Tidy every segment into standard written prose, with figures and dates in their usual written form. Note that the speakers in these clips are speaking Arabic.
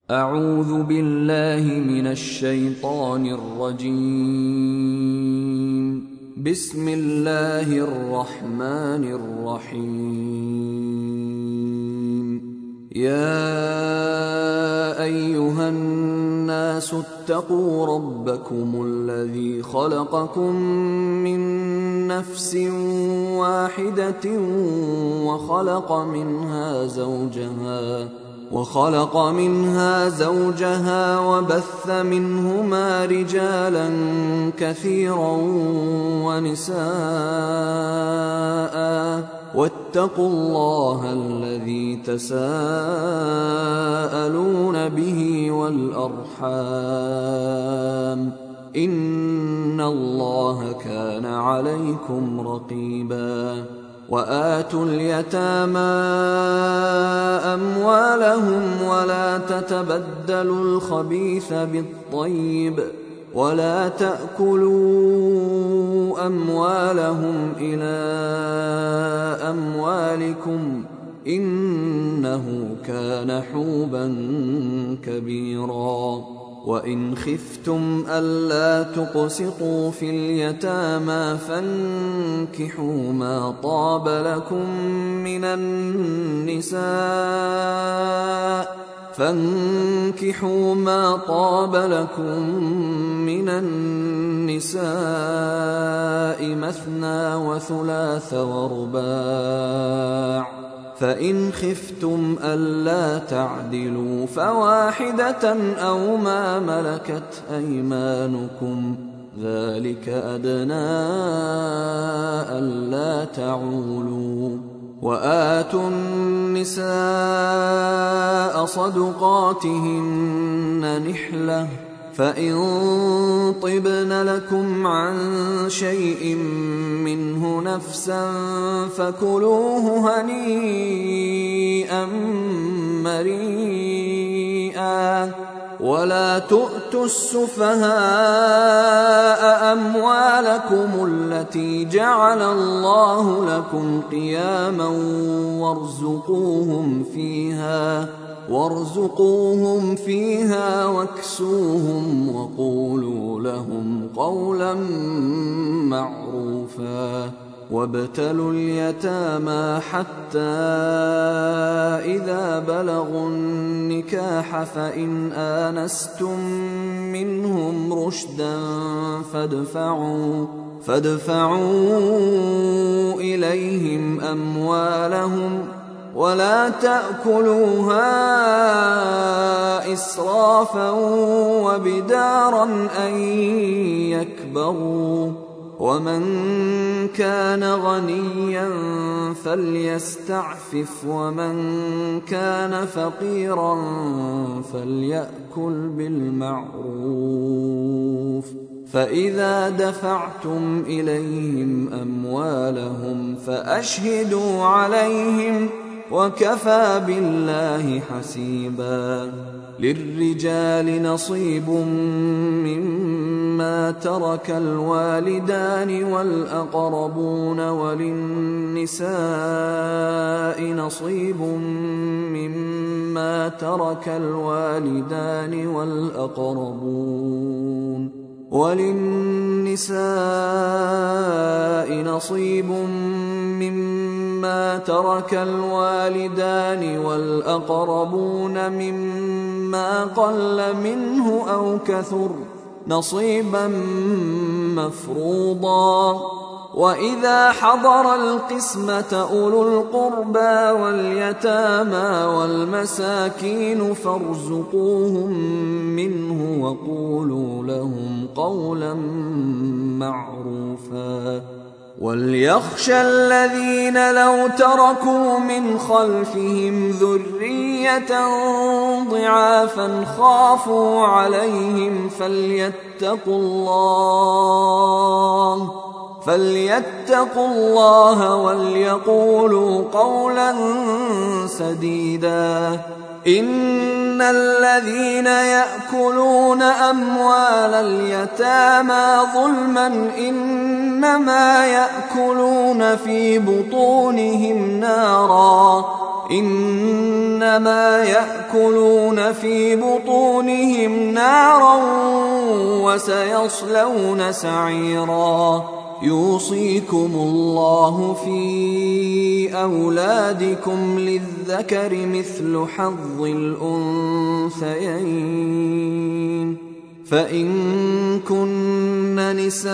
أعوذ بالله من الشيطان الرجيم. بسم الله الرحمن الرحيم. يا أيها الناس اتقوا ربكم الذي خلقكم من نفس واحدة وخلق منها زوجها وبث منهما رجالا كثيرا ونساء، واتقوا الله الذي تساءلون به والأرحام، إن الله كان عليكم رقيبا. وآتوا اليتامى أموالهم ولا تتبدلوا الخبيث بالطيب، ولا تأكلوا أموالهم إلى أموالكم، إنه كان حوبا كبيرا. وإن خفتم ألا تقسطوا في اليتامى فانكحوا ما طاب لكم من النساء مثنى وثلاث ورباع، فإن خفتم ألا تعدلوا فواحدة أو ما ملكت أيمانكم، ذلك أدنى ألا تعولوا. وآتوا النساء صدقاتهن نحلة، فإن طبن لكم عن شيء منه نفسا فكلوه هنيئا مريئا. ولا تؤتوا السفهاء أموالكم التي جعل الله لكم قياما وارزقوهم فيها واكسوهم وقولوا لهم قولا معروفا. وابتلوا اليتامى حتى إذا بلغوا النكاح فإن آنستم منهم رشدا فادفعوا إليهم أموالهم، ولا تأكلوها إسرافا وبدارا أن يكبروا. ومن كان غنيا فليستعفف، ومن كان فقيرا فليأكل بالمعروف. فإذا دفعتم إليهم أموالهم فأشهدوا عليهم، وكفى بالله حسيبا. للرجال نصيب مما ترك الوالدان والأقربون، وللنساء نصيب مما ترك الوالدان والأقربون مما قل منه أو كثر، نصيبا مفروضا. وإذا حضر القسمة أولو القربى واليتامى والمساكين فارزقوهم منه وقولوا لهم قولا معروفا. وليخشى الذين لو تركوا من خلفهم ذرية ضعافا خافوا عليهم فليتقوا الله وليقولوا قولا سديدا. إن الذين يأكلون أموال اليتامى ظلما إنما يأكلون في بطونهم نارا، إنما يأكلون في بطونهم نارا وسيصلون سعيرا يوصيكم الله في أولادكم للذكر مثل حظ الأنثيين فإن كن نساء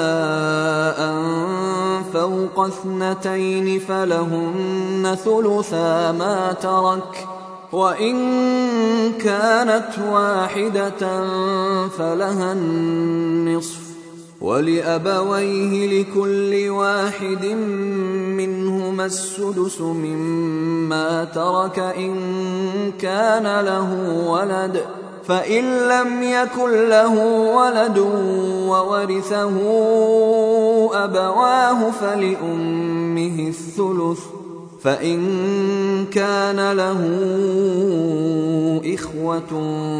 فوق 2 فلهن ثلثا ما ترك وإن كانت واحدة فلها النصف ولأبويه لكل واحد منهما السدس مما ترك إن كان له ولد فإن لم يكن له ولد وورثه أبواه فلأمه الثلث فإن كان له إخوة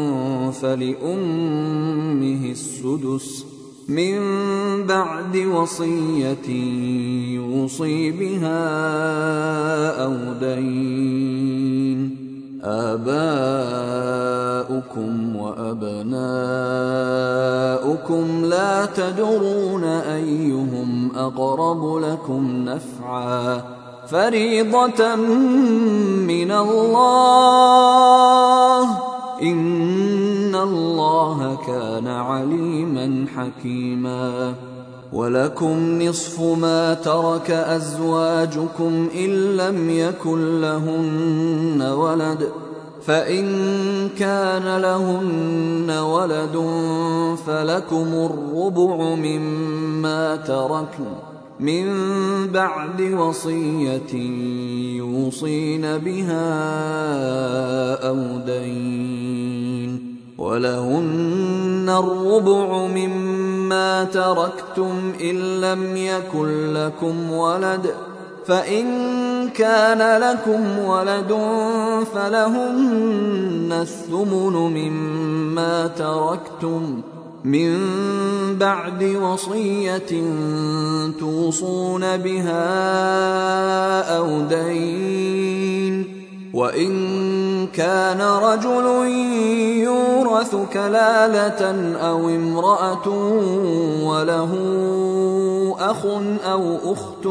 فلأمه السدس من بعد وصية يوصي بها أو دين آباؤكم وأبناؤكم لا تدرون أيهم أقرب لكم نفعا فريضة من الله إن الله كان عليما حكيما ولكم نصف ما ترك أزواجكم إن لم يكن لهن ولد فإن كان لهن ولد فلكم الربع مما تركن من بعد وصية يوصين بها أو دين ولهن الربع مما تركتم إن لم يكن لكم ولد فإن كان لكم ولد فلهن الثمن مما تركتم من بعد وصية توصون بها أو دين وإن كان رجل يورث كلالة أو امرأة وله أخ أو أخت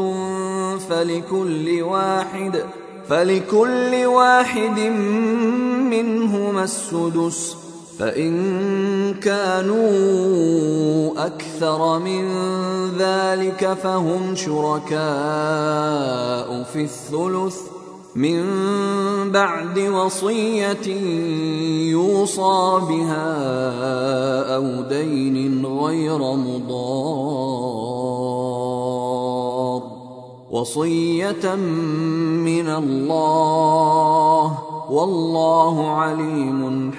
فلكل واحد منهما السدس فإن كانوا أكثر من ذلك فهم شركاء في الثلث من بعد وصية يوصى بها أو دين غير مضار وصية من الله والله عليم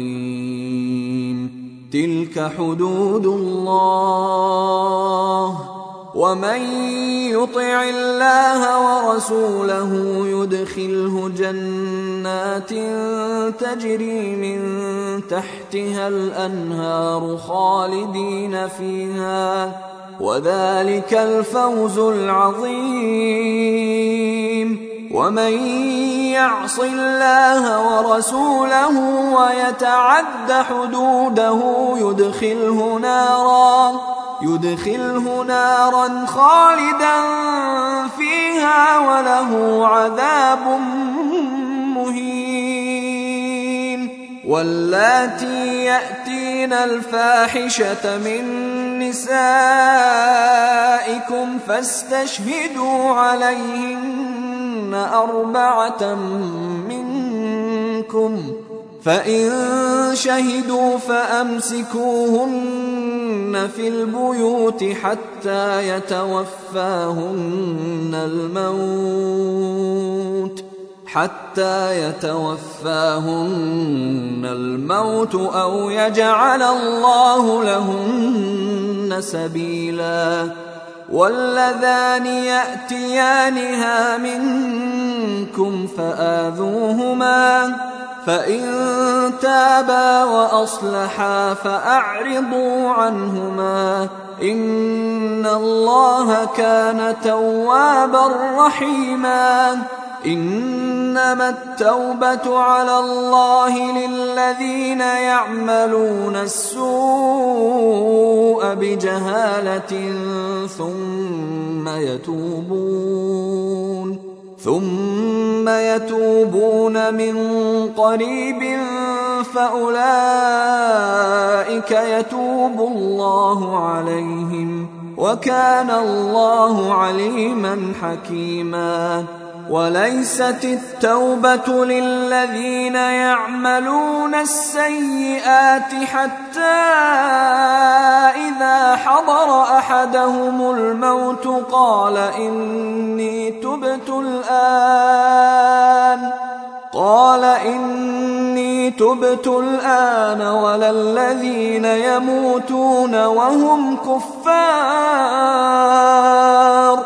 حليم تلك حدود الله ومن يطع الله ورسوله يدخله جنات تجري من تحتها الأنهار خالدين فيها وذلك الفوز العظيم ومن يعص الله ورسوله ويتعد حدوده يدخله نارا خالدا فيها وله عذاب مهين واللاتي يأتين الفاحشة من نسائكم فاستشهدوا عليهن 4 منكم فإن شهدوا فأمسكوهن في البيوت حتى يتوفاهن الموت أو يجعل الله لهن سبيلا واللذان يأتيانها منكم فآذوهما فإن تابا وأصلحا فأعرضوا عنهما إن الله كان توابا رحيما إنما التوبة على الله للذين يعملون السوء بجهالة ثم يتوبون من قريب فأولئك يتوب الله عليهم وكان الله عليما حكيما. وليست التوبة للذين يعملون السيئات حتى إذا حضر أحدهم الموت قال إني تبت الآن ولا الذين يموتون وهم كفار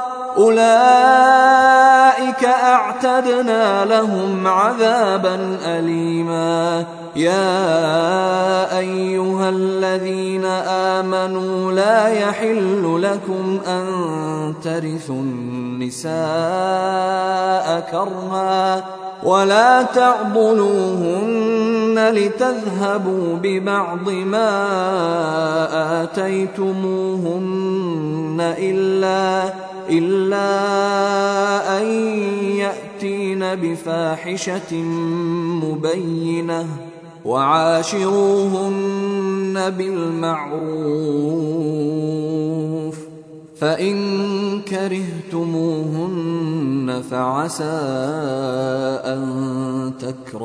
أولئك أعتدنا لهم عذابا أليما. يا أيها الذين آمنوا لا يحل لكم أن ترثوا النساء كرها ولا تعضلوهن لتذهبوا ببعض ما آتيتموهن إلا أن يأتين بفاحشة مبينة وعاشروهن بالمعروف فإن كرهتموهن فعسى أن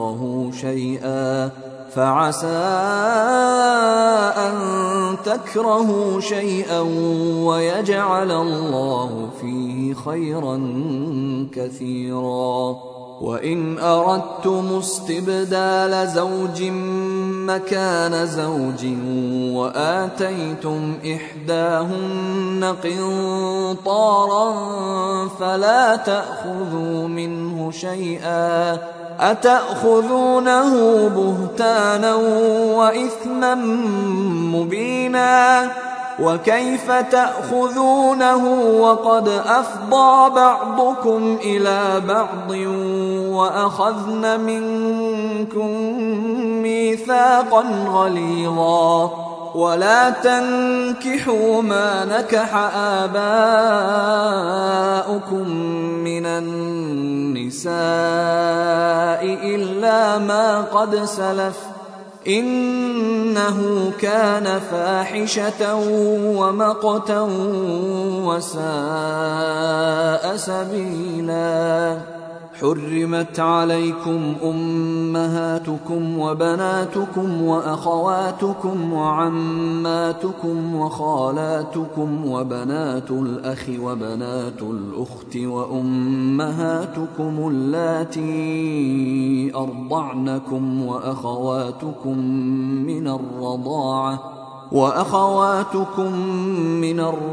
تكرهوا شيئا ويجعل الله فيه خيرا كثيرا. وإن أردتم استبدال زوج مكان زوج وآتيتم إحداهن قنطارا فلا تأخذوا منه شيئا أتأخذونه بهتانا وإثما مبينا. وكيف تأخذونه وقد أفضى بعضكم إلى بعض وأخذن منكم ميثاقا غليظا. ولا تنكحوا ما نكح آباؤكم من النساء إلا ما قد سلف إنه كان فاحشة ومقتا وساء سبيلا. حرمت عليكم أمهاتكم وبناتكم وأخواتكم وعماتكم وخالاتكم وبنات الأخ وبنات الأخت وأمهاتكم اللاتي أرضعنكم وأخواتكم من الرضاعة